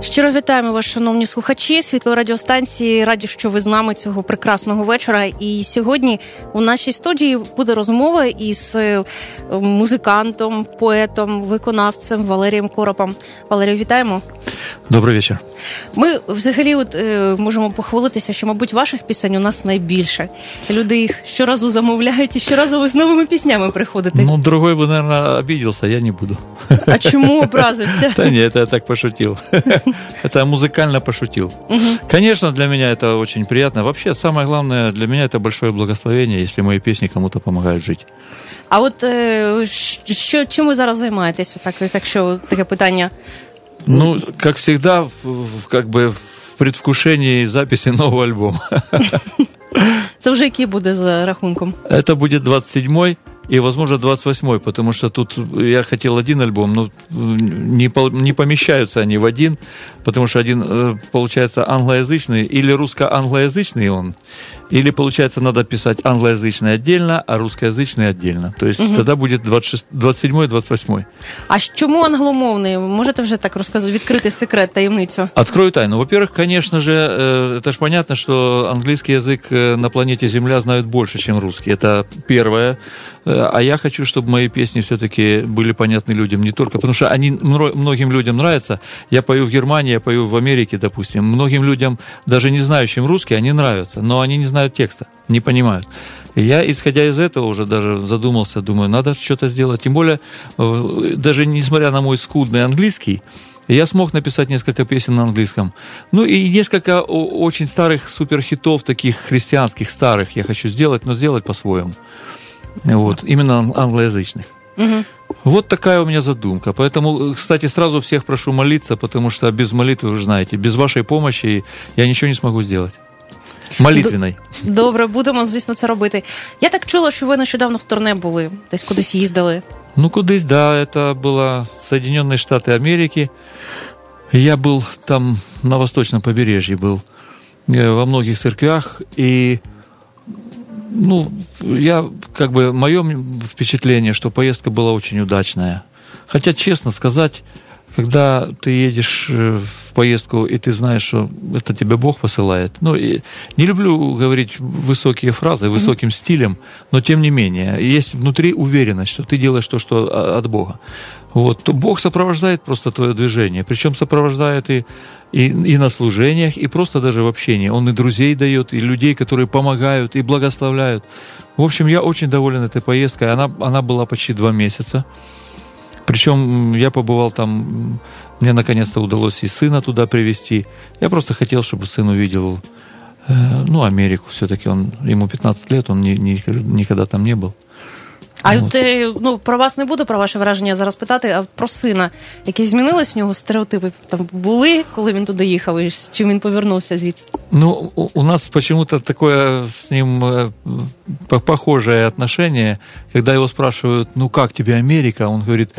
Щиро вітаємо вас, шановні слухачі Світлої радіостанції. Раді, що ви з нами цього прекрасного вечора. І сьогодні у нашій студії буде розмова із музикантом, поетом, виконавцем Валерієм Коропом. Валерію, вітаємо. Добрий вечір. Ми взагалі можемо похвалитися, що, мабуть, ваших пісень у нас найбільше. Люди їх щоразу замовляють і щоразу ви з новими піснями приходите. Ну, другой бы, наверное, обиделся, я не буду. А чому образився? Да нет, это я так пошутил. Это музыкально пошутил. Конечно, для меня это очень приятно. Вообще, самое главное, для меня это большое благословение, если мои песни кому-то помогают жить. А от чим ви зараз займаєтесь? Так що таке питання. Ну, как всегда, в предвкушении записи нового альбома. Це вже який буде за рахунком? Это будет 27-й и, возможно, 28-й, потому что тут я хотел один альбом, но не помещаются они в один, потому что один, получается, англоязычный или русско-англоязычный он, или, получается, надо писать англоязычный отдельно, а русскоязычный отдельно. То есть тогда будет 27-й, 28-й. А чому англомовний? Можете вже так розказати, відкрити секрет, таємницю? Открою тайну. Во-первых, конечно же, это ж понятно, что английский язык на планете Земля знают больше, чем русский. Это первое. А я хочу, чтобы мои песни все-таки были понятны людям не только, потому что они многим людям нравятся. Я пою в Германии, я пою в Америке, допустим. Многим людям, даже не знающим русский, они нравятся, но они не знают текста, не понимают. И я, исходя из этого, уже даже задумался, думаю, надо что-то сделать. Тем более, даже несмотря на мой скудный английский, я смог написать несколько песен на английском. Ну и несколько очень старых суперхитов, таких христианских старых я хочу сделать, но сделать по-своему. Вот, именно англоязычных. Вот такая у меня задумка. Поэтому, кстати, сразу всех прошу молиться, потому что без молитвы, вы знаете, без вашей помощи я ничего не смогу сделать. Молитвенной. Добре, будемо, звісно, це робити. Я так чула, що ви нещодавно в турне були, десь кудись їздили. Ну, кудись, да, это было Соединенные Штаты Америки. Я был там на восточном побережье, был во многих церквях, и мое впечатление, что поездка была очень удачная. Хотя, честно сказать, когда ты едешь в поездку, и ты знаешь, что это тебе Бог посылает. Ну, и не люблю говорить высокие фразы, высоким стилем, но тем не менее, есть внутри уверенность, что ты делаешь то, что от Бога. Вот, то Бог сопровождает просто твое движение, причем сопровождает и на служениях, и просто даже в общении. Он и друзей дает, и людей, которые помогают, и благословляют. В общем, я очень доволен этой поездкой. Она была почти 2 месяца. Причем я побывал там, мне наконец-то удалось и сына туда привезти. Я просто хотел, чтобы сын увидел, Америку. Все-таки ему 15 лет, он никогда там не был. А от, про вас не буду, про ваше враження зараз питати, а про сина. Які змінились в нього стереотипи там були, коли він туди їхав, і з чим він повернувся звідси? Ну, у нас почему-то такое с ним похожее отношение, когда его спрашивают, как тебе Америка? Он говорит,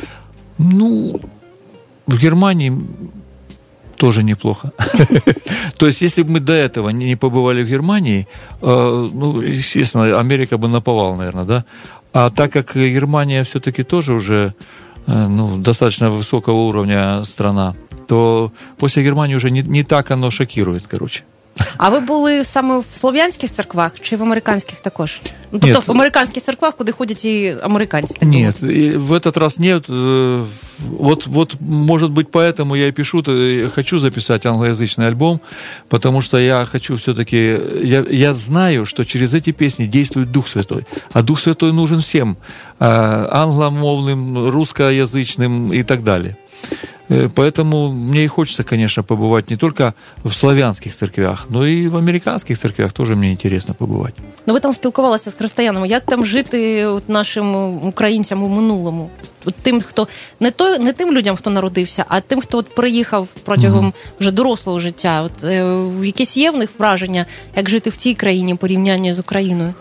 в Германии тоже неплохо. То есть, если бы мы до этого не побывали в Германии, естественно, Америка бы наповал, наверное, да? А так как Германия все-таки тоже уже достаточно высокого уровня страна, то после Германии уже не так оно шокирует, короче. А ви були саме в слов'янських церквах чи в американських також? Тобто в американських церквах, куди ходять і американці? Нет, в этот раз нет. Вот, может быть, поэтому я и пишу, хочу записать англоязычный альбом, потому что я хочу все-таки... Я знаю, что через эти песни действует Дух Святой, а Дух Святой нужен всем, англомовным, русскоязычным и так далее. Поэтому мне и хочется, конечно, побывать не только в славянских церквях, но и в американских церквях тоже мне интересно побывать. Ну, ви там спілкувалися з християнами. Як там жити нашим українцям у минулому? Тим, хто не тим людям, хто народився, а тим, хто приїхав протягом вже дорослого життя. Якісь є в них враження, як жити в тій країні порівняння з Україною?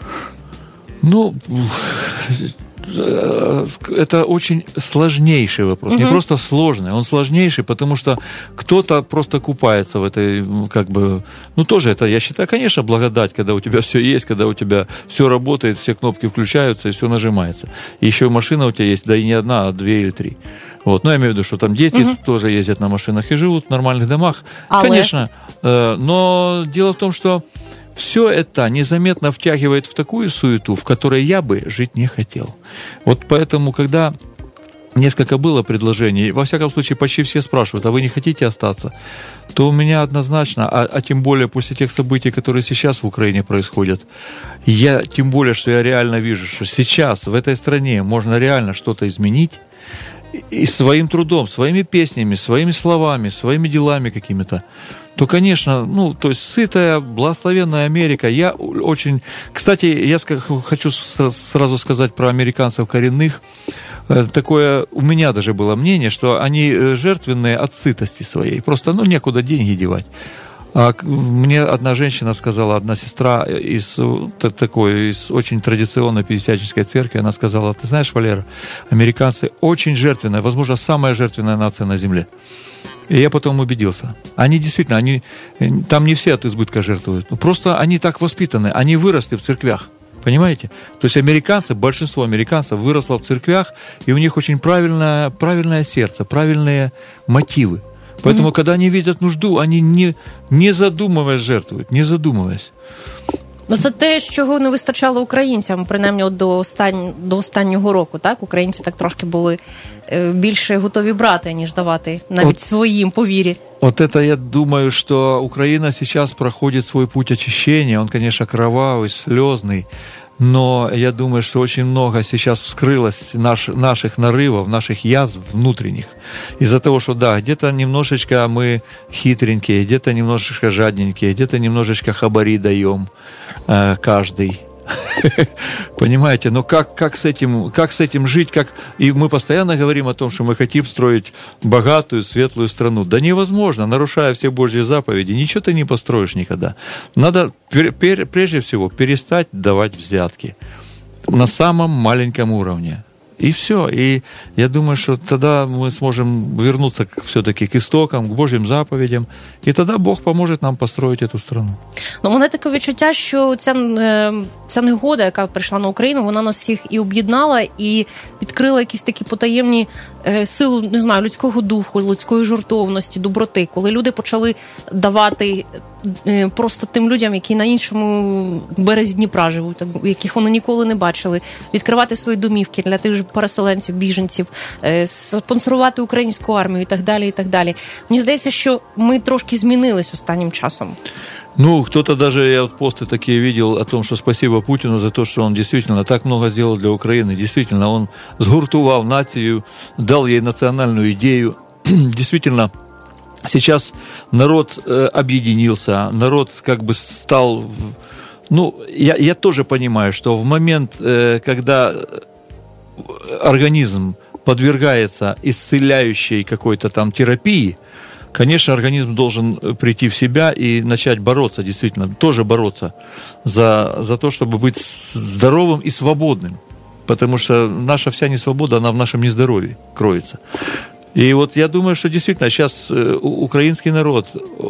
Это очень сложнейший вопрос, не просто сложный, он сложнейший, потому что кто-то просто купается в этой, тоже это, я считаю, конечно, благодать, когда у тебя все есть, когда у тебя все работает, все кнопки включаются и все нажимается. И еще машина у тебя есть, да и не одна, а 2 или 3. Вот. Но я имею в виду, что там дети тоже ездят на машинах и живут в нормальных домах. Конечно. Но дело в том, что все это незаметно втягивает в такую суету, в которой я бы жить не хотел. Вот поэтому, когда несколько было предложений, во всяком случае, почти все спрашивают, а вы не хотите остаться? То у меня однозначно, а тем более после тех событий, которые сейчас в Украине происходят, тем более, что я реально вижу, что сейчас в этой стране можно реально что-то изменить, и своим трудом, своими песнями, своими словами, своими делами какими-то, то, конечно, то есть сытая, благословенная Америка. Я очень... Кстати, я хочу сразу сказать про американцев коренных. Такое у меня даже было мнение, что они жертвенные от сытости своей. Просто, некуда деньги девать. А мне одна женщина сказала, одна сестра из очень традиционной пятидесятнической церкви, она сказала: ты знаешь, Валера, американцы очень жертвенная, возможно, самая жертвенная нация на земле. И я потом убедился. Они действительно, там не все от избытка жертвуют. Просто они так воспитаны, они выросли в церквях. Понимаете? То есть американцы, большинство американцев выросло в церквях, и у них очень правильное сердце, правильные мотивы. Поэтому, когда они видят нужду, они не задумываясь жертвують, не задумываясь. Це те, чого не вистачало українцям, принаймні до останнього року, так? Українці так трошки були більше готові брати, ніж давати, навіть своїм по вірі. Вот это я думаю, что Украина сейчас проходит свой путь очищения. Он, конечно, кровавый, слезный, но я думаю, что очень много сейчас вскрылось наших нарывов, наших язв внутренних. Из-за того, что да, где-то немножечко мы хитренькие, где-то немножечко жадненькие, где-то немножечко хабари даем каждый. Понимаете, но как с этим жить, и мы постоянно говорим о том, что мы хотим строить богатую, светлую страну. Да невозможно, нарушая все Божьи заповеди, ничего ты не построишь никогда. Надо прежде всего перестать давать взятки на самом маленьком уровне. И все. И я думаю, что тогда мы сможем вернуться все-таки к истокам, к Божьим заповедям, і тоді Бог поможе нам построїти цю страну. У мене таке відчуття, що ця негода, яка прийшла на Україну, вона нас всіх і об'єднала, і відкрила якісь такі потаємні сили, не знаю, людського духу, людської жертовності, доброти, коли люди почали давати просто тим людям, які на іншому березі Дніпра живуть, яких вони ніколи не бачили, відкривати свої домівки для тих же переселенців, біженців, спонсорувати українську армію і так далі, і так далі. Мені здається, що ми трошки змінились останнім часом. Кто-то даже, я посты такие видел о том, что спасибо Путину за то, что он действительно так много сделал для Украины. Действительно, он сгуртувал нацию, дал ей национальную идею. Действительно, сейчас народ объединился, народ как бы стал... Я тоже понимаю, что в момент, когда организм подвергается исцеляющей какой-то там терапии, конечно, организм должен прийти в себя и начать бороться, действительно, тоже бороться за то, чтобы быть здоровым и свободным. Потому что наша вся несвобода, она в нашем нездоровье кроется. И вот я думаю, что действительно сейчас украинский народ,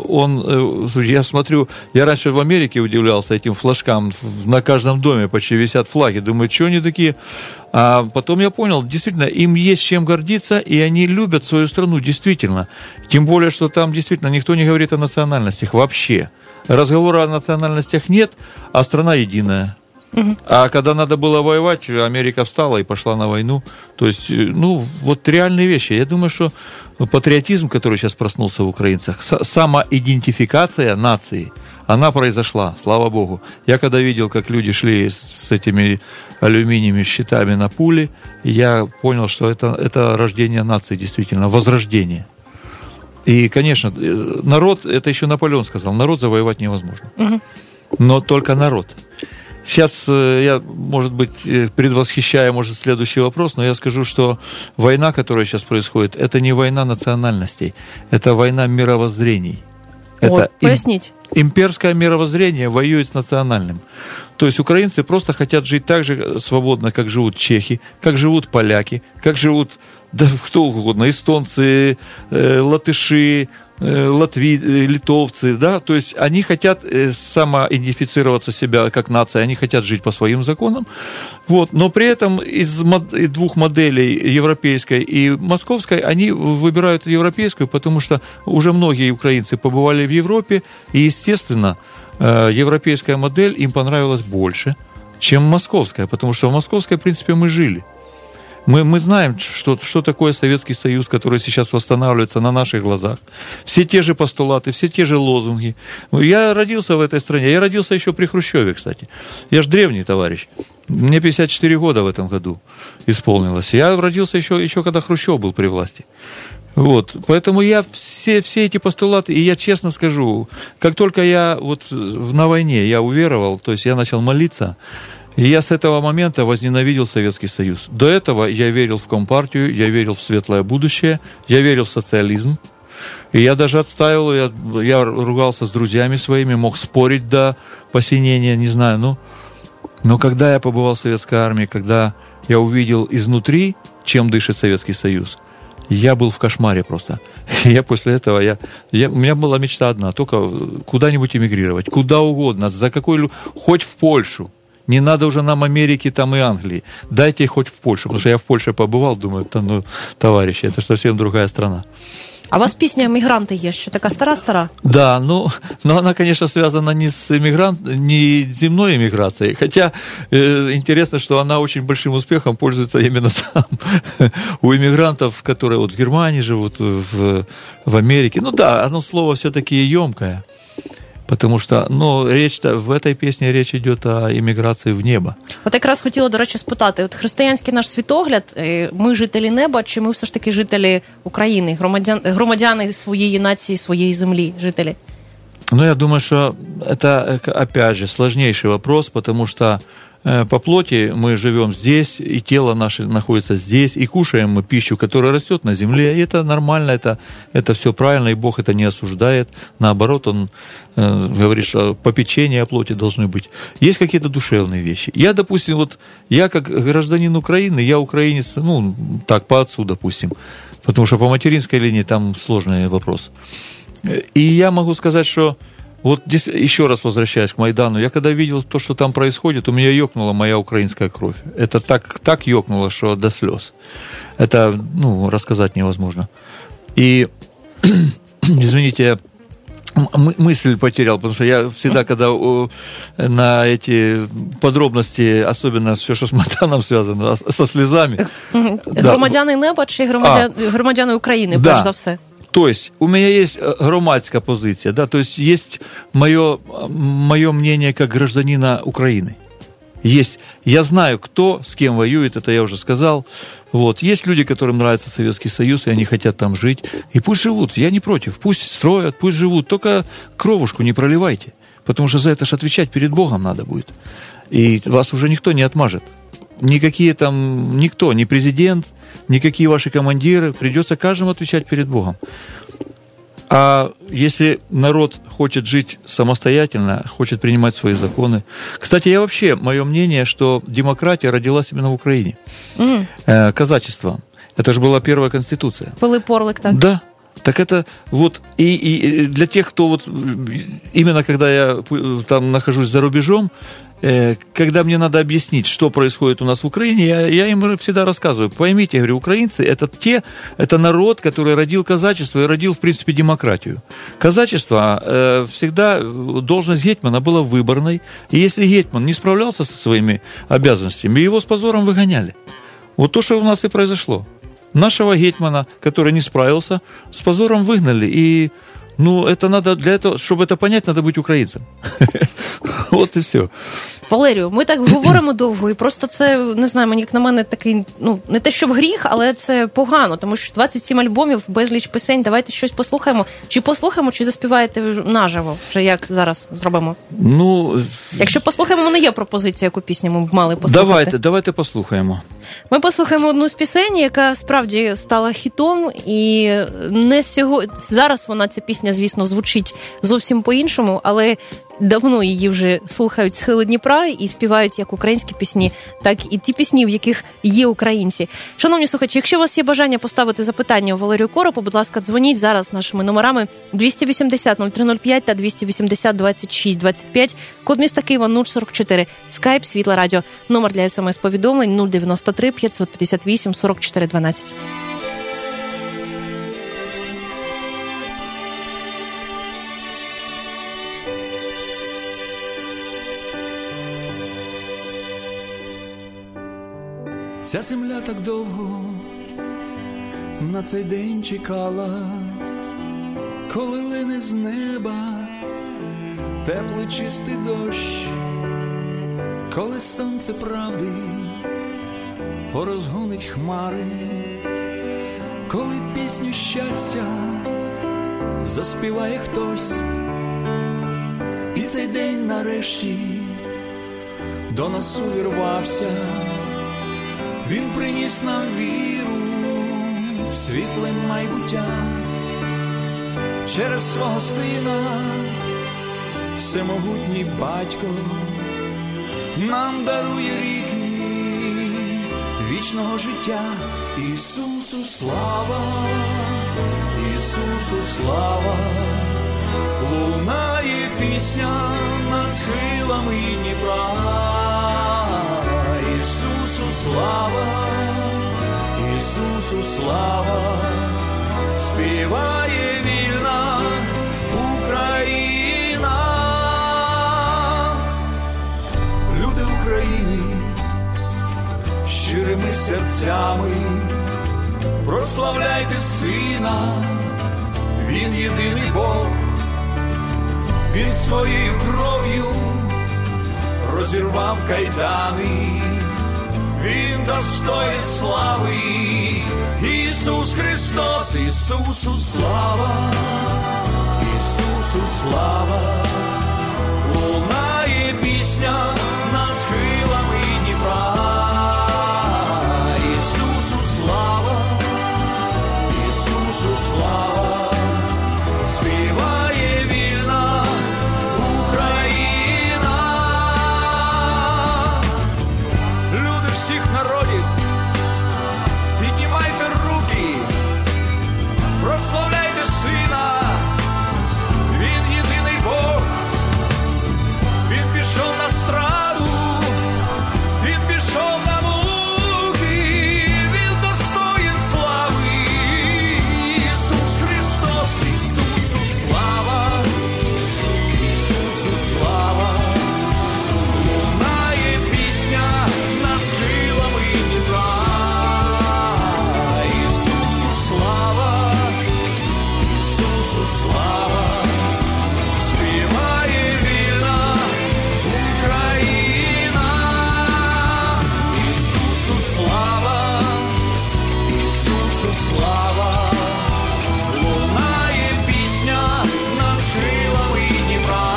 я смотрю, я раньше в Америке удивлялся этим флажкам, на каждом доме почти висят флаги, думаю, что они такие? А потом я понял, действительно, им есть чем гордиться, и они любят свою страну, действительно. Тем более, что там действительно никто не говорит о национальностях вообще. Разговора о национальностях нет, а страна единая. А когда надо было воевать, Америка встала и пошла на войну. То есть, вот реальные вещи. Я думаю, что патриотизм, который сейчас проснулся в украинцах, самоидентификация нации, она произошла, слава Богу. Я когда видел, как люди шли с этими алюминиевыми щитами на пули, я понял, что это рождение нации, действительно, возрождение. И, конечно, народ, это еще Наполеон сказал, народ завоевать невозможно. Но только народ. Сейчас я, может быть, предвосхищая, следующий вопрос, но я скажу, что война, которая сейчас происходит, это не война национальностей, это война мировоззрений. Это пояснить. Имперское мировоззрение воюет с национальным. То есть украинцы просто хотят жить так же свободно, как живут чехи, как живут поляки, как живут да кто угодно, эстонцы, латыши, литовцы, да, то есть они хотят самоидентифицироваться себя как нация, они хотят жить по своим законам, вот, но при этом из двух моделей, европейской и московской, они выбирают европейскую, потому что уже многие украинцы побывали в Европе, и, естественно, европейская модель им понравилась больше, чем московская, потому что в московской, в принципе, мы жили. Мы знаем, что такое Советский Союз, который сейчас восстанавливается на наших глазах. Все те же постулаты, все те же лозунги. Я родился в этой стране. Я родился еще при Хрущеве, кстати. Я же древний товарищ. Мне 54 года в этом году исполнилось. Я родился еще когда Хрущев был при власти. Вот. Поэтому я все эти постулаты, и я честно скажу, как только я вот на войне я уверовал, то есть я начал молиться, и я с этого момента возненавидел Советский Союз. До этого я верил в Компартию, я верил в светлое будущее, я верил в социализм. И я даже отстаивал, я ругался с друзьями своими, мог спорить до посинения, не знаю. Но когда я побывал в Советской армии, когда я увидел изнутри, чем дышит Советский Союз, я был в кошмаре просто. Я после этого, у меня была мечта одна, только куда-нибудь эмигрировать, куда угодно, хоть в Польшу. Не надо уже нам Америки там и Англии. Дайте хоть в Польшу. Потому что я в Польше побывал, думаю, товарищи, это совсем другая страна. А у вас пісня «Емігранти» є, що така стара-стара? Да, но она, конечно, связана не земной эмиграцией. Хотя интересно, что она очень большим успехом пользуется именно там. У эмигрантов, которые вот в Германии живут, в Америке. Ну да, оно слово все-таки емкое. Потому що, в этой пісні річ йде о імміграції в небо. От якраз хотіла, до речі, спитати, от християнський наш світогляд, ми жителі неба, чи ми все ж таки жителі України, громадяни своєї нації, своєї землі, жителі? Я думаю, что это, опять же, сложнейший вопрос, потому что по плоти мы живем здесь, и тело наше находится здесь, и кушаем мы пищу, которая растет на земле, и это нормально, это все правильно, и Бог это не осуждает. Наоборот, Он говорит, что попечения о плоти должны быть. Есть какие-то душевные вещи. Я, допустим, я как гражданин Украины, я украинец, так, по отцу, допустим, потому что по материнской линии там сложный вопрос. И я могу сказать, что вот здесь, еще раз возвращаясь к Майдану, я когда видел то, что там происходит, у меня ёкнула моя украинская кровь. Это так ёкнуло, что до слез. Это, рассказать невозможно. И, извините, я мысль потерял, потому что я всегда, когда на эти подробности, особенно все, что с Майданом связано, со слезами... Громадяни неба чи громадяни України, перш за все? То есть у меня есть громадская позиция, да, то есть есть мое мнение как гражданина Украины. Есть, я знаю, кто с кем воюет, это я уже сказал. Вот. Есть люди, которым нравится Советский Союз, и они хотят там жить. И пусть живут, я не против, пусть строят, пусть живут, только кровушку не проливайте, потому что за это ж отвечать перед Богом надо будет. И вас уже никто не отмажет. Никто, ни президент, никакие ваши командиры, придется каждому отвечать перед Богом. А если народ хочет жить самостоятельно, хочет принимать свои законы... Кстати, мое мнение, что демократия родилась именно в Украине. Казачество. Это же была первая конституция. Пилип Орлик, так? Да. Так это и для тех, кто именно когда я там нахожусь за рубежом, когда мне надо объяснить, что происходит у нас в Украине, я им всегда рассказываю. Поймите, я говорю, украинцы это народ, который родил казачество и родил, в принципе, демократию. Казачество всегда, должность гетьмана была выборной, и если гетьман не справлялся со своими обязанностями, его с позором выгоняли. Вот то, что у нас и произошло. Нашего гетьмана, который не справился, с позором выгнали, и это надо, для этого, чтобы это понять, надо быть украинцем. От і все. Валерію, ми так говоримо довго, і просто це, не знаю, як на мене, такий, не те, щоб гріх, але це погано, тому що 27 альбомів, безліч пісень, давайте щось послухаємо. Чи заспіваєте наживо, вже як зараз зробимо? Якщо послухаємо, в мене є пропозиція, яку пісню ми б мали послухати. Давайте послухаємо. Ми послухаємо одну з пісень, яка справді стала хітом, і зараз ця пісня, звісно, звучить зовсім по-іншому, але давно її вже люди слухають схили Дніпра і співають як українські пісні, так і ті пісні, в яких є українці. Шановні слухачі, якщо у вас є бажання поставити запитання у Валерію Коропу, будь ласка, дзвоніть зараз нашими номерами 280-0305 та 280-26-25, код міста Києва 044, скайп Світле Радіо, номер для смс-повідомлень 093 558 44 12. Ця земля так довго на цей день чекала, коли лине з неба теплий чистий дощ, коли сонце правди порозгонить хмари, коли пісню щастя заспіває хтось, і цей день нарешті до нас увірвався. Він приніс нам віру в світле майбуття. Через свого сина всемогутній батько нам дарує ріки вічного життя. Ісусу слава, Ісусу слава, лунає пісня над схилами Дніпра. Ісусу слава, Ісусу слава, співає вільна Україна. Люди України щирими серцями, прославляйте Сина, Він єдиний Бог, Він своєю кров'ю розірвав кайдани, Він достоїн слави. Ісус Христос, Ісусу слава, Ісусу слава, лунає пісня над схилами Дніпра. Ісусу слава, Ісусу слава, співає вільна Україна. Люди всіх народів, піднімайте руки, прославляйте Сина, Він єдиний Бог, Він пішов на страду, Він пішов на муки, Він достоїн слави. Ісус Христос, Ісусу слава, Ісусу слава, лунає пісня над схилами Дніпра. Ісусу слава, Ісусу слава, співає вільна Україна. Ісусу слава, Ісусу слава, лунає пісня над схилами Дніпра.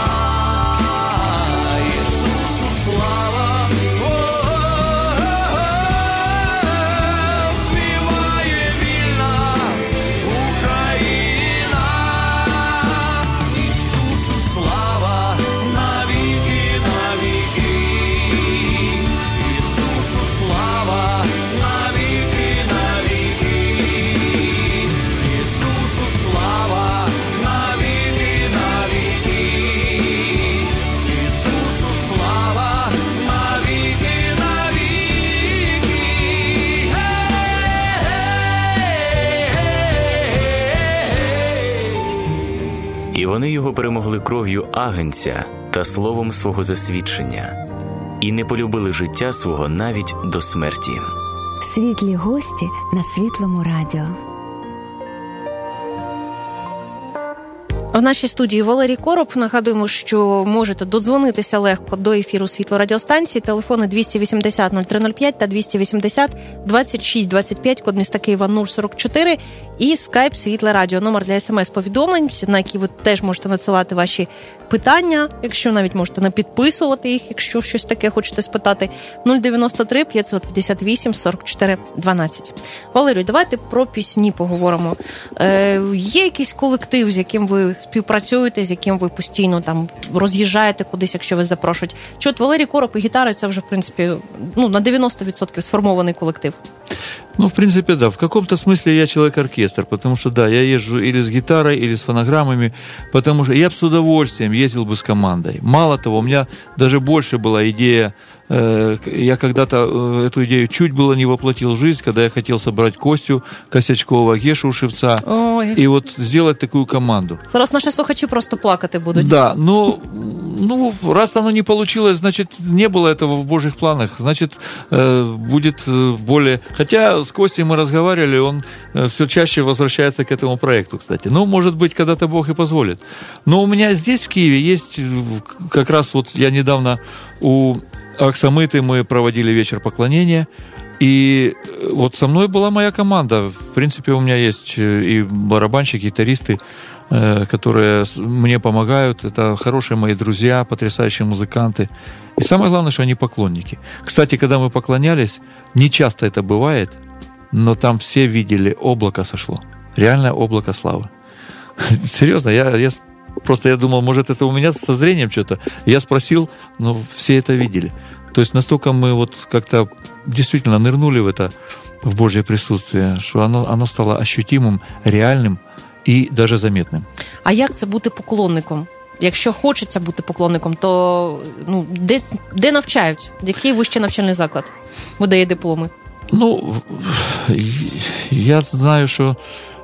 Ісусу слава, співає вільна Україна. Ісусу слава, навіки, навіки. Ісусу слава, навіки, навіки. Ісусу слава, навіки, навіки. Ісусу слава, навіки, навіки. І вони його перемогли кров'ю агнця та словом свого засвідчення, і не полюбили життя свого навіть до смерті. Світлі гості на Світлому радіо. В нашій студії Валерій Короб. Нагадуємо, що можете додзвонитися легко до ефіру світлорадіостанції. Телефони 280-0305 та 280-26-25, код міста Києва 044. І скайп Світле Радіо, номер для смс-повідомлень, на які ви теж можете надсилати ваші питання, якщо навіть можете не підписувати їх, якщо щось таке хочете спитати. 093 558 44 12. Валерію, давайте про пісні поговоримо. Є якийсь колектив, з яким ви співпрацюєте, з яким ви постійно там роз'їжджаєте кудись, якщо вас запрошують. Чи от Валерій Короб і гітари – це вже, в принципі, на 90% сформований колектив? Ну, в принципе, да. В каком-то смысле я человек-оркестр, потому что, да, я езжу или с гитарой, или с фонограммами, потому что я бы с удовольствием ездил бы с командой. Мало того, у меня даже больше была идея, я когда-то эту идею чуть было не воплотил в жизнь, когда я хотел собрать Костю Косячкова, Гешу Шевца, и вот сделать такую команду. Зараз наші слухачі просто плакати будуть. Да, ну, раз оно не получилось, значит, не было этого в Божьих планах, значит, будет более... Хотя с Костей мы разговаривали, он все чаще возвращается к этому проекту, кстати. Ну, может быть, когда-то Бог и позволит. Но у меня здесь, в Киеве, есть как раз вот я недавно у Аксамыты мы проводили вечер поклонения, и вот со мной была моя команда. В принципе, у меня есть и барабанщики, гитаристы, которые мне помогают. Это хорошие мои друзья, потрясающие музыканты. И самое главное, что они поклонники. Кстати, когда мы поклонялись, не часто это бывает, но там все видели, облако сошло. Реальное облако славы. Серьезно, я думал, может, это у меня со зрением что-то. Я спросил, но все это видели. То есть настолько мы вот как-то действительно нырнули в Божье присутствие, что оно стало ощутимым, реальным і даже заметним. А як це бути поклонником? Якщо хочеться бути поклонником, то де навчають? Який вищий навчальний заклад видає дипломи? Ну, я знаю, что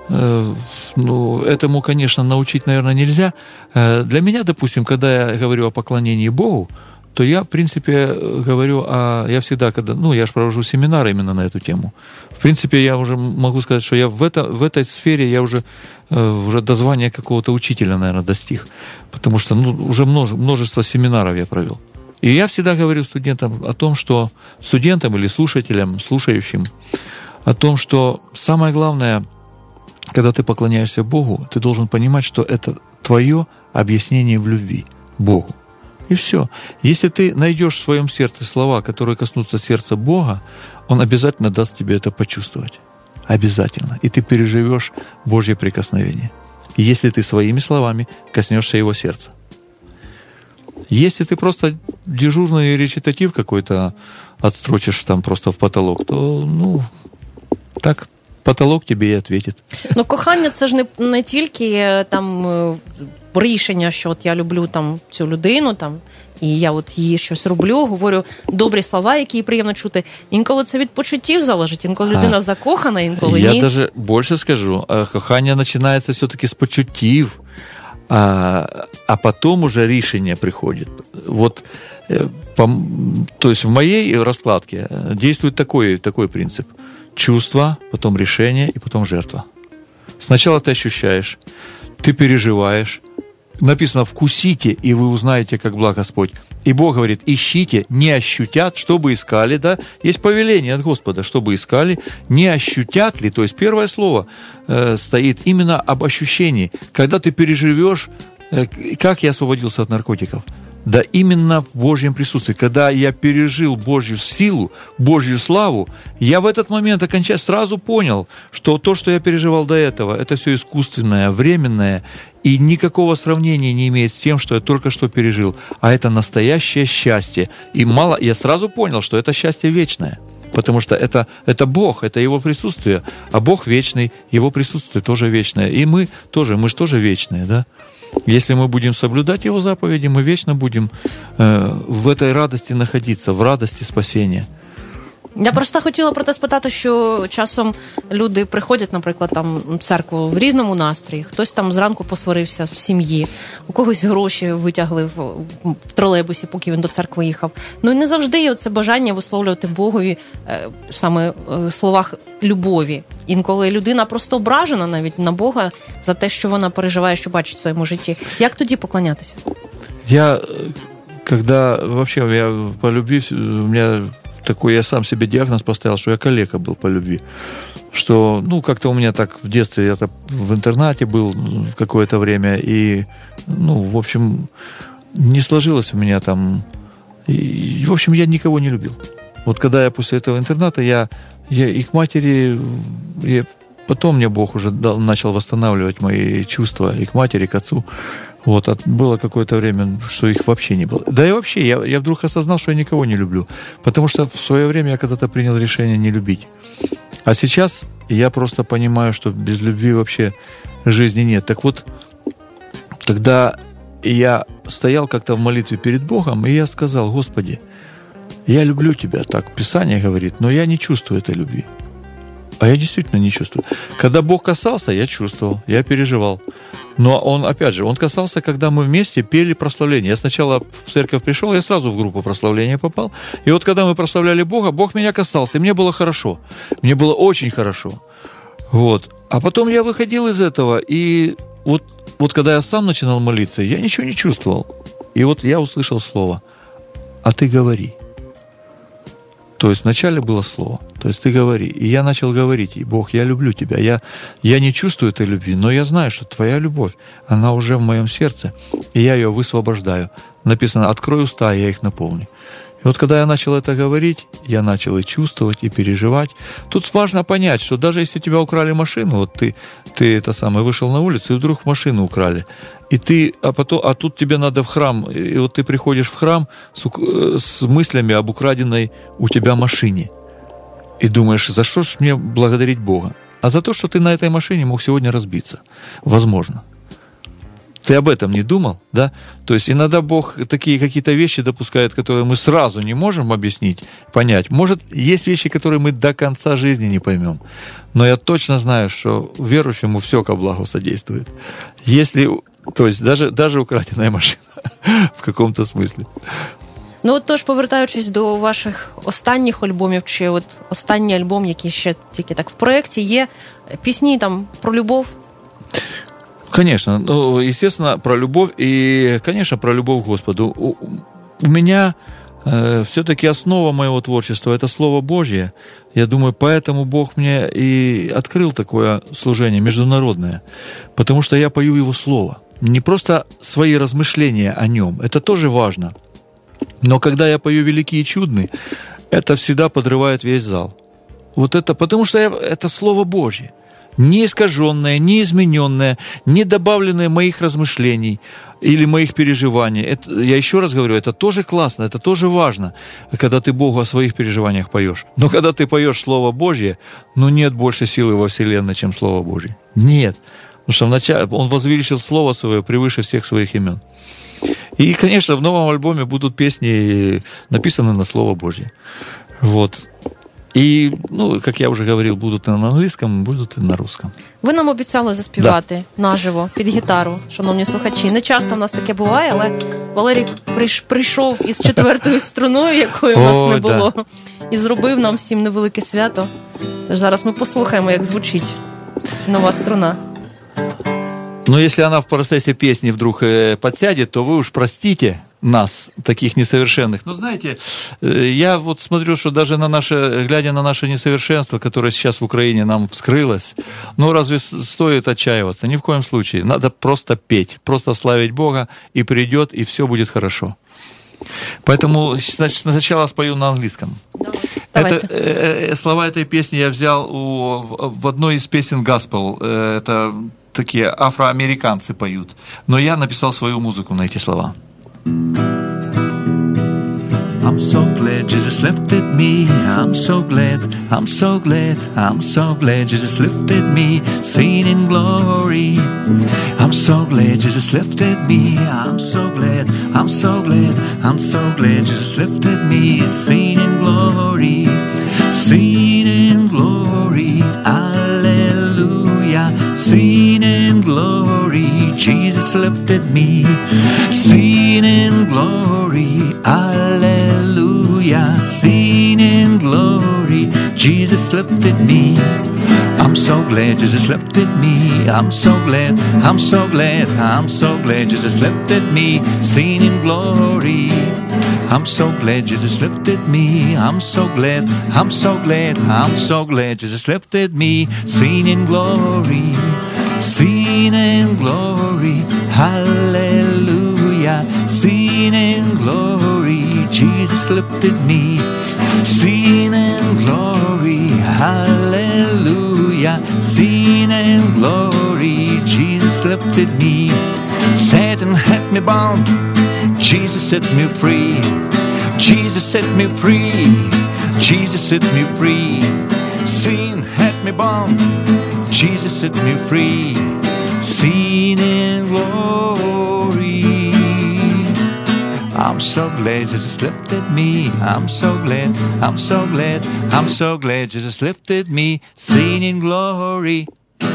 этому, конечно, научить, наверное, нельзя. Для меня, допустим, когда я говорю о поклонении Богу, то я, в принципе, говорю я всегда, я же провожу семинары именно на эту тему. В принципе, я уже могу сказать, что я в этой сфере я уже до звания какого-то учителя, наверное, достиг. Потому что, уже множество семинаров я провел. И я всегда говорю студентам о том, что студентам или слушателям, слушающим, о том, что самое главное, когда ты поклоняешься Богу, ты должен понимать, что это твое объяснение в любви Богу. И все. Если ты найдешь в своем сердце слова, которые коснутся сердца Бога, Он обязательно даст тебе это почувствовать. Обязательно. И ты переживешь Божье прикосновение. Если ты своими словами коснешься Его сердца. Если ты просто дежурный речитатив какой-то отстрочишь там просто в потолок, то, так потолок тебе і відповідить. Кохання – це ж не тільки там рішення, що от я люблю там цю людину, там, і я от їй щось роблю, говорю добрі слова, які приємно чути. Інколи це від почуттів залежить, інколи людина закохана, інколи ні. Я даже більше скажу, кохання починається все-таки з почуттів, а потом уже решение приходит. Вот, то есть в моей раскладке действует такой принцип. Чувство, потом решение и потом жертва. Сначала ты ощущаешь, ты переживаешь. Написано «вкусите, и вы узнаете, как благ Господь». И Бог говорит «ищите, не ощутят, чтобы искали». Да? Есть повеление от Господа, чтобы искали, не ощутят ли. То есть первое слово стоит именно об ощущении. Когда ты переживешь, как я освободился от наркотиков. Да именно в Божьем присутствии. Когда я пережил Божью силу, Божью славу, я в этот момент окончательно сразу понял, что то, что я переживал до этого, это все искусственное, временное, и никакого сравнения не имеет с тем, что я только что пережил. А это настоящее счастье. И я сразу понял, что это счастье вечное. Потому что это Бог, это Его присутствие. А Бог вечный, Его присутствие тоже вечное. И мы же тоже вечные, да? Если мы будем соблюдать Его заповеди, мы вечно будем в этой радости находиться, в радости спасения. Я просто хотіла про те спитати, що часом люди приходять, наприклад, там в церкву в різному настрої. Хтось там зранку посварився в сім'ї, у когось гроші витягли в тролейбусі, поки він до церкви їхав. І не завжди є це бажання висловлювати Богові саме в словах любові. Інколи людина просто ображена навіть на Бога за те, що вона переживає, що бачить в своєму житті. Як тоді поклонятися? Когда я по любви, у меня такой я сам себе диагноз поставил, что я калека был по любви. Что, как-то у меня так в детстве, я в интернате был какое-то время, и, в общем, не сложилось у меня там... И, в общем, я никого не любил. Вот когда я после этого интерната, я и к матери... потом мне Бог уже начал восстанавливать мои чувства и к матери, и к отцу. Вот, было какое-то время, что их вообще не было. Да и вообще, я вдруг осознал, что я никого не люблю. Потому что в свое время я когда-то принял решение не любить. А сейчас я просто понимаю, что без любви вообще жизни нет. Так вот, тогда я стоял как-то в молитве перед Богом, и я сказал: Господи, я люблю Тебя, так Писание говорит, но я не чувствую этой любви. А я действительно не чувствую. Когда Бог касался, я чувствовал, я переживал. Но Он, опять же, Он касался, когда мы вместе пели прославление. Я сначала в церковь пришел, я сразу в группу прославления попал. И вот когда мы прославляли Бога, Бог меня касался, и мне было хорошо. Мне было очень хорошо. Вот. А потом я выходил из этого, и вот когда я сам начинал молиться, я ничего не чувствовал. И вот я услышал слово: «А ты говори». То есть вначале было слово, то есть ты говори. И я начал говорить: и Бог, я люблю Тебя. Я не чувствую этой любви, но я знаю, что Твоя любовь, она уже в моем сердце, и я ее высвобождаю. Написано: открой уста, я их наполню. И вот когда я начал это говорить, я начал и чувствовать, и переживать. Тут важно понять, что даже если у тебя украли машину, вот ты вышел на улицу, и вдруг машину украли, и а тут тебе надо в храм, и вот ты приходишь в храм с мыслями об украденной у тебя машине. И думаешь: за что ж мне благодарить Бога? А за то, что ты на этой машине мог сегодня разбиться. Возможно. Ты об этом не думал, да? То есть иногда Бог такие какие-то вещи допускает, которые мы сразу не можем объяснить, понять. Может, есть вещи, которые мы до конца жизни не поймем. Но я точно знаю, что верующему все ко благу содействует. То есть даже украденная машина в каком-то смысле. Ну, от тож, повертаючись до ваших останніх альбомів, чи от останній альбом, який ще тільки так в проєкті, є пісні там про любов? Конечно, естественно, про любовь и, конечно, про любовь к Господу. У меня все-таки основа моего творчества – это Слово Божье. Я думаю, поэтому Бог мне и открыл такое служение международное, потому что я пою Его Слово. Не просто свои размышления о Нем, это тоже важно, но когда я пою «Великий и чудный», это всегда подрывает весь зал. Вот это, потому что это Слово Божье. Не искаженное, не измененное, не добавленное моих размышлений или моих переживаний. Я еще раз говорю, это тоже классно, это тоже важно, когда ты Богу о своих переживаниях поешь. Но когда ты поешь Слово Божье, нет больше силы во вселенной, чем Слово Божье. Нет. Потому что вначале Он возвеличил Слово Свое превыше всех своих имен. И, конечно, в новом альбоме будут песни, написанные на Слово Божье. Вот. І, як я вже говорив, будуть і на англійському, будуть і на русском. Ви нам обіцяли заспівати наживо під гітару, шановні слухачі. Не часто в нас таке буває, але Валерій прийшов із 4-ю струною, якої в нас не було, і зробив нам всім невелике свято. Тож зараз ми послухаємо, як звучить нова струна. Если она в процессе песни вдруг подсядет, то вы уж простите нас, таких несовершенных. Но знаете, я вот смотрю, что даже глядя на наше несовершенство, которое сейчас в Украине нам вскрылось, разве стоит отчаиваться? Ни в коем случае. Надо просто петь, просто славить Бога, и придет, и все будет хорошо. Поэтому сначала спою на английском. Слова этой песни я взял в одной из песен Gospel. Это такие афроамериканцы поют. Но я написал свою музыку на эти слова. I'm so glad Jesus lifted me. I'm so glad, I'm so glad, I'm so glad Jesus lifted me, seen in glory. I'm so glad Jesus lifted me. I'm so glad, I'm so glad, I'm so glad Jesus lifted me, seen in glory, seen in glory. Hallelujah, seen in glory. Jesus lifted me, seen in glory. Hallelujah, seen in glory. Jesus lifted me. I'm so glad Jesus lifted me. I'm so glad, I'm so glad, I'm so glad Jesus lifted me, seen in glory. I'm so glad Jesus lifted me. I'm so glad, I'm so glad, I'm so glad Jesus lifted me, seen in glory, seen in glory. Hallelujah, seen in glory. Jesus lifted me, seen in glory. Hallelujah, seen lifted me. Satan had me bound, Jesus set me free. Jesus set me free, Jesus set me free. Sin had me bound, Jesus set me free. Sin in glory. I'm so glad Jesus lifted me. I'm so glad, I'm so glad, I'm so glad Jesus lifted me. Sin in glory.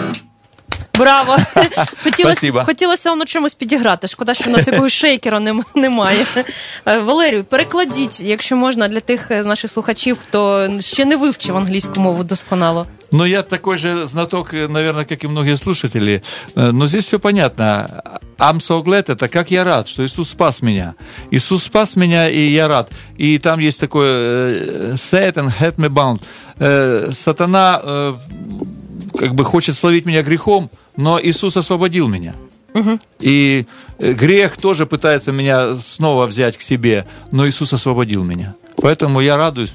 Браво! Спасибо. Хотілося воно чимось підіграти. Шкода, що в нас якогось шейкера немає. Валерію, перекладіть, якщо можна, для тих наших слухачів, хто ще не вивчив англійську мову досконало. Ну, я такой же знаток, наверное, как и многие слушатели. Но здесь все понятно. I'm so glad, это как я рад, что Иисус спас меня. Иисус спас меня, и я рад. И там есть такое Satan had me bound. Сатана как бы хочет словить меня грехом, но Иисус освободил меня. Угу. И грех тоже пытается меня снова взять к себе, но Иисус освободил меня. Поэтому я радуюсь,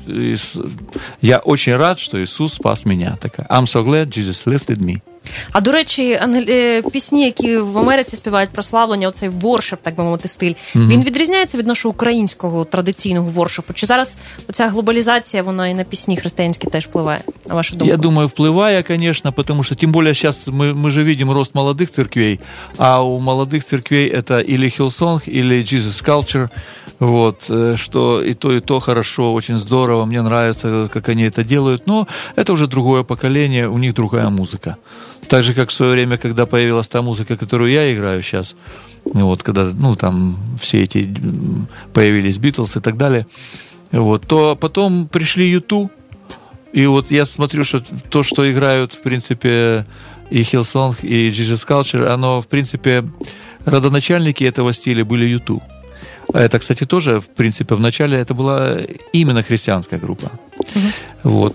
я очень рад, что Иисус спас меня. I'm so glad Jesus lifted me. А, до речі, пісні, які в Америці співають прославлення, оцей воршип, так би мовити, стиль, він відрізняється від нашого українського традиційного воршипу? Чи зараз оця глобалізація, вона і на пісні християнські теж впливає, на вашу думку? Я думаю, впливає, конечно, потому что, тем более, сейчас мы же видим рост молодых церквей, а у молодых церквей это или Hillsong, или Jesus Culture, вот, что и то хорошо, очень здорово, мне нравится, как они это делают, но это уже другое поколение, у них другая музыка. Так же, как в свое время, когда появилась та музыка, которую я играю сейчас, вот, когда, ну, там, все эти появились Beatles и так далее, вот, то потом пришли U2, и вот я смотрю, что то, что играют, в принципе, и Hillsong, и Jesus Culture, оно, в принципе, родоначальники этого стиля были U2. Это, кстати, тоже, в принципе, вначале это была именно христианская группа. Вот.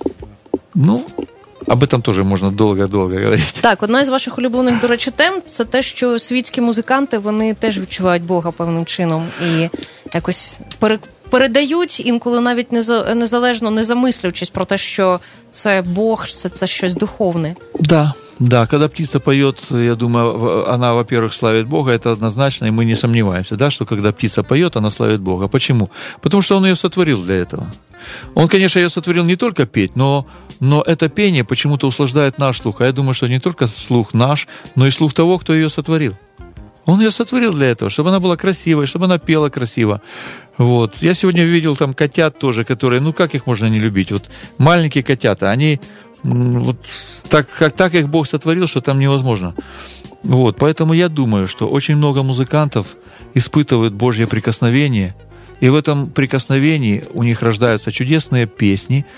Ну, об этом теж можна довго-довго говорити. Так, одна із ваших улюблених, до речі, тем – це те, що світські музиканти, вони теж відчувають Бога певним чином і якось передають, інколи навіть незалежно, не замислюючись про те, що це Бог, це щось духовне. Да, когда птица поет, я думаю, она, во-первых, славит Бога, это однозначно, и мы не сомневаемся, да, что когда птица поет, она славит Бога. Почему? Потому что Он ее сотворил для этого. Он, конечно, ее сотворил не только петь, но это пение почему-то услаждает наш слух. А я думаю, что не только слух наш, но и слух того, кто ее сотворил. Он ее сотворил для этого, чтобы она была красивой, чтобы она пела красиво. Вот. Я сегодня видел там котят тоже, которые, ну как их можно не любить? Вот маленькие котята, они вот так их Бог сотворил, что там невозможно. Вот. Поэтому я думаю, что очень много музыкантов испытывают Божье прикосновение, и в этом прикосновении у них рождаются чудесные песни,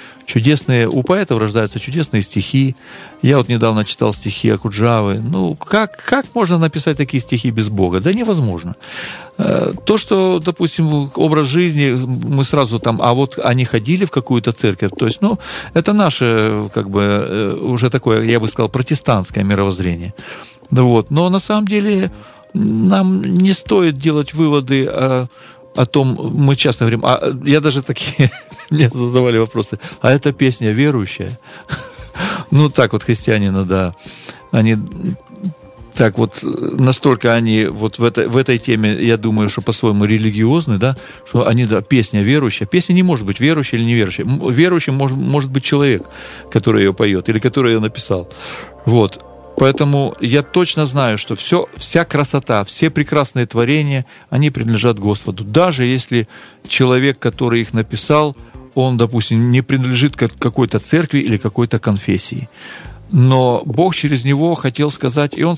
у поэтов рождаются чудесные стихи. Я вот недавно читал стихи Окуджавы. Ну, как можно написать такие стихи без Бога? Да невозможно. То, что, допустим, образ жизни, мы сразу там, а вот они ходили в какую-то церковь, то есть, ну, это наше, как бы, уже такое, я бы сказал, протестантское мировоззрение. Вот. Но на самом деле нам не стоит делать выводы о том, мы часто говорим, я даже такие, мне задавали вопросы, а эта песня верующая? Ну, так вот христианина, да, они так вот, настолько они вот в этой теме, я думаю, что по-своему религиозны, да, что они, да, песня верующая. Песня не может быть верующей или неверующей. Верующим может быть человек, который ее поет или который ее написал. Вот. Поэтому я точно знаю, что вся красота, все прекрасные творения, они принадлежат Господу. Даже если человек, который их написал, он, допустим, не принадлежит к какой-то церкви или какой-то конфессии. Но Бог через него хотел сказать, и Он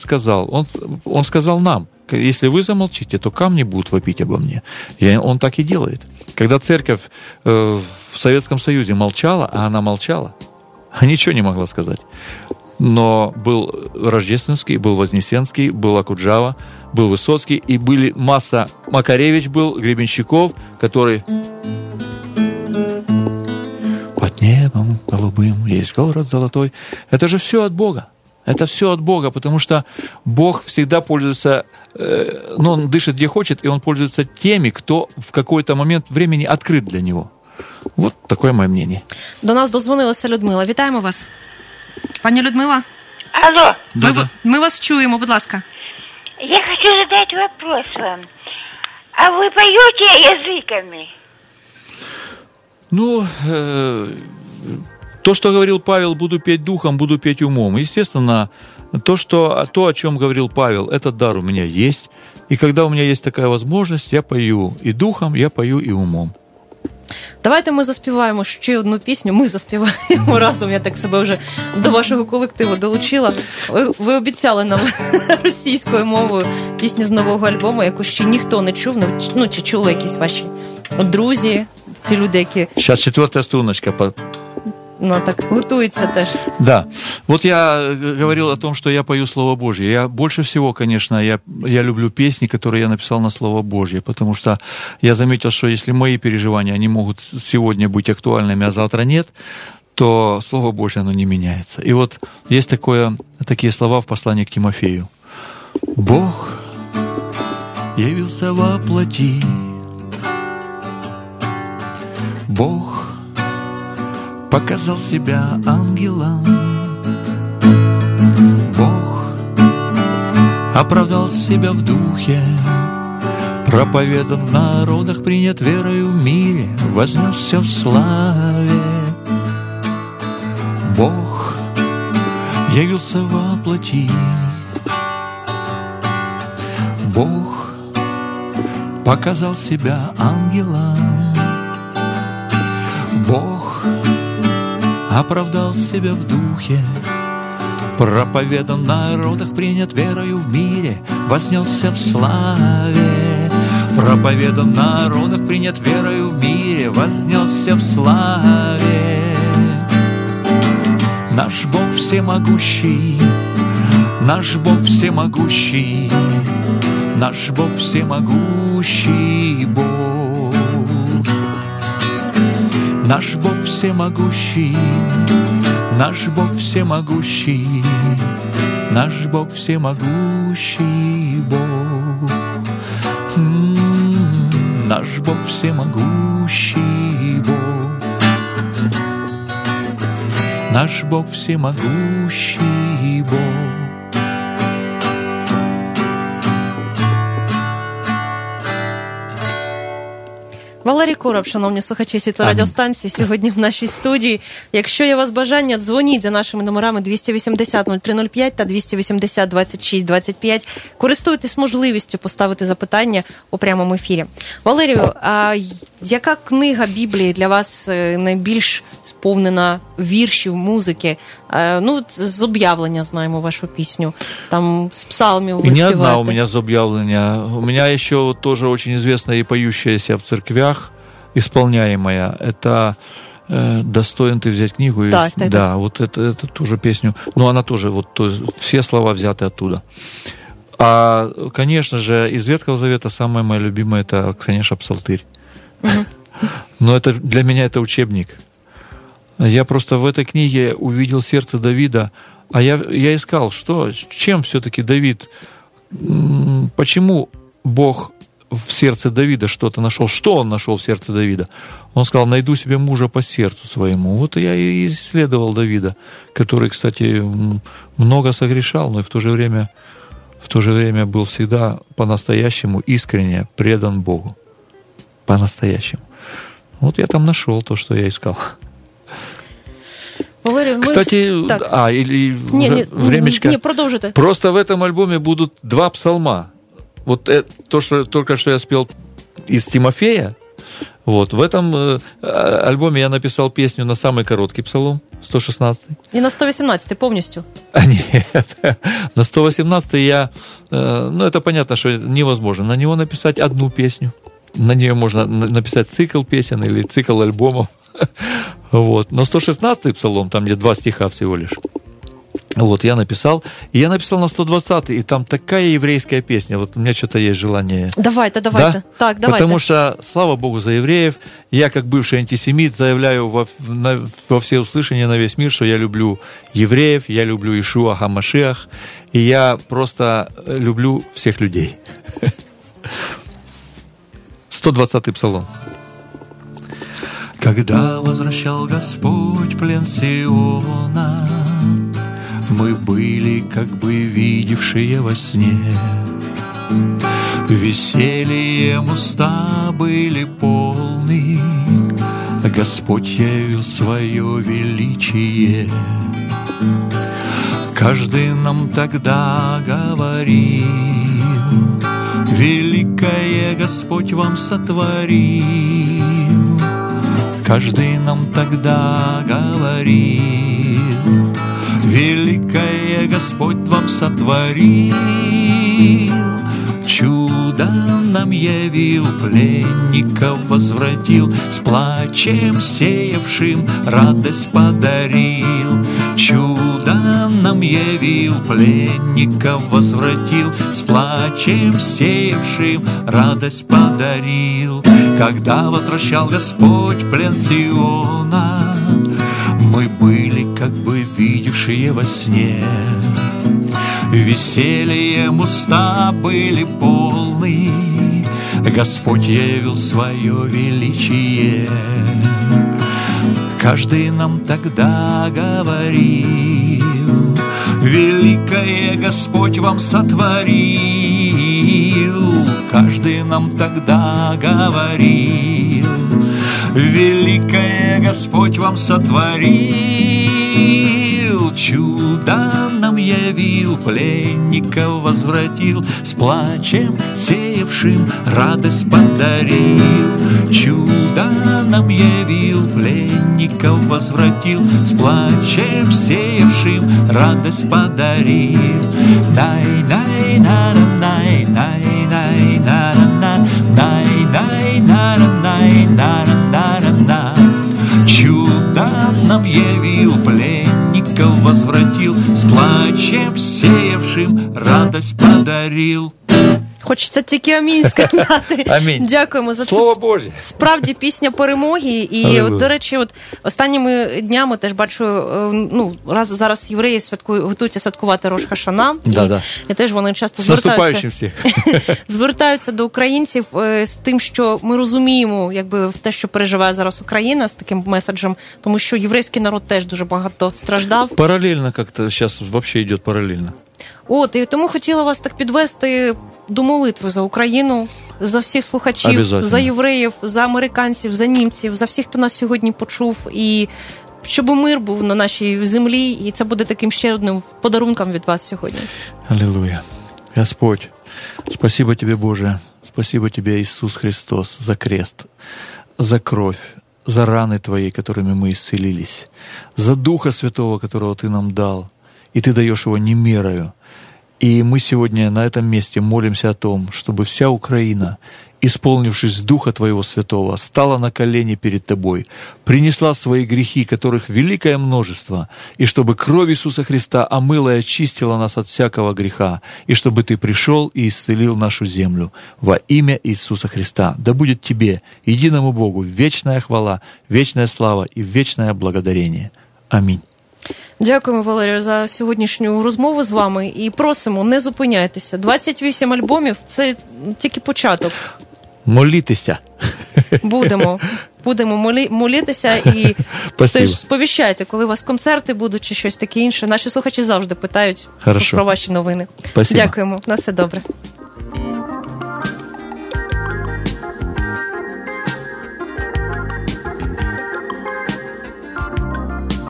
сказал нам, если вы замолчите, то камни будут вопить обо мне. И Он так и делает. Когда церковь в Советском Союзе молчала, а она молчала, ничего не могла сказать. Но был Рождественский, был Вознесенский, был Окуджава, был Высоцкий, и были масса... Макаревич был, Гребенщиков, который... Под небом голубым есть город золотой. Это же все от Бога. Это все от Бога, потому что Бог всегда пользуется... Он дышит где хочет, и Он пользуется теми, кто в какой-то момент времени открыт для Него. Вот такое мое мнение. До нас дозвонилася Людмила. Вітаємо вас. Пані Людмила? Алло. Ми вас чуємо, будь ласка. Я хочу задать вопрос вам. А вы поете языками? Ну, то, что говорил Павел, буду петь духом, буду петь умом. Естественно, то, о чем говорил Павел, этот дар у меня есть. И когда у меня есть такая возможность, я пою і духом, я пою і умом. Давайте ми заспіваємо ще одну пісню. Ми заспіваємо разом. Я так себе вже до вашого колективу долучила. Ви обіцяли нам російською мовою пісню з нового альбому, яку ще ніхто не чув. Ну, чи чули якісь ваші друзі, ті люди, які... Сейчас 4-я струночка. Ну, так готуються теж. Да. Вот я говорил о том, что я пою Слово Божье. Я больше всего, конечно, я люблю песни, которые я написал на Слово Божье, потому что я заметил, что если мои переживания, они могут сегодня быть актуальными, а завтра нет, то Слово Божье, оно не меняется. И вот есть такие слова в послании к Тимофею. «Бог явился во плоти, Бог показал себя ангелом, Бог оправдал себя в духе, проповедан в народах, принят верою в мире, вознесся в славе. Бог явился во плоти, Бог показал себя ангелом, Бог оправдал себя в духе, проповедан в народах, принят верою в мире, вознесся в славе. Проповедан в народах, принят верою в мире, вознесся в славе. Наш Бог всемогущий, наш Бог всемогущий, наш Бог всемогущий Бог. Наш Бог всемогущий, наш Бог всемогущий, наш Бог всемогущий Бог. Наш Бог всемогущий Бог. Наш Бог всемогущий Бог. Валерій Короб, шановні слухачі Світлорадіостанції, сьогодні в нашій студії. Якщо є у вас бажання, дзвоніть за нашими номерами 280-0305 та 280-26-25. Користуйтесь можливістю поставити запитання у прямому ефірі. Валерію, а яка книга Біблії для вас найбільш сповнена віршів, музики? Ну, з об'явлення знаємо вашу пісню, там з псалмів ви співаєте. Не одна у меня с объявления. У меня еще тоже очень известная и поющаяся в церквях, исполняемая. Это «Достоин ты взять книгу». Так. Да, вот это тоже песню. Но она тоже, вот, то есть, все слова взяты оттуда. А, конечно же, из Ветхого Завета самое мое любимое, это, конечно, Псалтырь. Но это, для меня это учебник. Я просто в этой книге увидел сердце Давида, а я искал, чем все-таки Давид, почему Бог в сердце Давида что-то нашел, что он нашел в сердце Давида? Он сказал: найду себе мужа по сердцу своему. Вот я и исследовал Давида, который, кстати, много согрешал, но и в то же время был всегда по-настоящему искренне предан Богу. По-настоящему. Вот я там нашел то, что я искал. Валерій, кстати, времечко. Не, продолжите. Просто в этом альбоме будут 2 псалма. Вот то, что только что я спел из Тимофея, вот, в этом альбоме я написал песню на самый короткий псалом, 116-й. И на 118-й полностью? Нет, на 118-й я... Ну, это понятно, что невозможно на него написать одну песню. На нее можно написать цикл песен или цикл альбомов. Вот. Но 116-й псалом, там где 2 стиха всего лишь, вот, я написал. И я написал на 120-й, и там такая еврейская песня. Вот у меня что-то есть желание... Давайте. Да? Так, давайте. Потому что, слава Богу за евреев, я, как бывший антисемит, заявляю во всеуслышание на весь мир, что я люблю евреев, я люблю Иешуа ха-Машиах, и я просто люблю всех людей. 120-й псалом. Когда возвращал Господь плен Сиона, мы были как бы видевшие во сне. Весельем уста были полны, Господь явил свое величие. Каждый нам тогда говорил: великое Господь вам сотворил. Каждый нам тогда говорил: великое Господь вам сотворил. Чудо нам явил, пленников возвратил, с плачем сеявшим радость подарил. Чудо нам явил, пленников возвратил, с плачем сеявшим радость подарил. Когда возвращал Господь плен Сиона, мы были как бы видевшие во сне. Весельем уста были полны, Господь явил свое величие. Каждый нам тогда говорил: великое Господь вам сотворил. Каждый нам тогда говорил: великое Господь вам сотворил. Чудо нам явил, пленников возвратил, с плачем сеявшим радость подарил. Чудо нам явил, пленников возвратил, с плачем сеявшим радость подарил. Чудо нам явил, пленников возвратил, с плачем сеявшим радость подарил. Хочеться тільки амінь сказати. Амінь. Дякуємо за Слово цю Боже. справді пісня перемоги. І, от, до речі, от останніми днями теж бачу, ну, зараз євреї готуються святкувати Рош Хашана. Да. І теж вони часто звертаються до українців з тим, що ми розуміємо, якби, те, що переживає зараз Україна, з таким меседжем, тому що єврейський народ теж дуже багато страждав. Паралельно як-то зараз взагалі йде паралельно. От, і тому хотіла вас так підвести до молитви за Україну, за всіх слухачів, за євреїв, за американців, за німців, за всіх, хто нас сьогодні почув, і щоб мир був на нашій землі, і це буде таким ще одним подарунком від вас сьогодні. Аллилуйя. Господь, спасибо Тебе, Боже, спасибо Тебе, Иисус Христос, за крест, за кровь, за раны Твои, которыми мы исцелились, за Духа Святого, которого Ты нам дал, и Ты даешь его не мерою. И мы сегодня на этом месте молимся о том, чтобы вся Украина, исполнившись Духа Твоего Святого, стала на колени перед Тобой, принесла свои грехи, которых великое множество, и чтобы кровь Иисуса Христа омыла и очистила нас от всякого греха, и чтобы Ты пришел и исцелил нашу землю во имя Иисуса Христа. Да будет Тебе, единому Богу, вечная хвала, вечная слава и вечное благодарение. Аминь. Дякуємо, Валерію, за сьогоднішню розмову з вами і просимо, не зупиняйтеся. 28 альбомів – це тільки початок. Молітеся. Будемо молитися і теж сповіщайте, коли у вас концерти будуть чи щось таке інше. Наші слухачі завжди питають про ваші новини. Спасибо. Дякуємо. На все добре.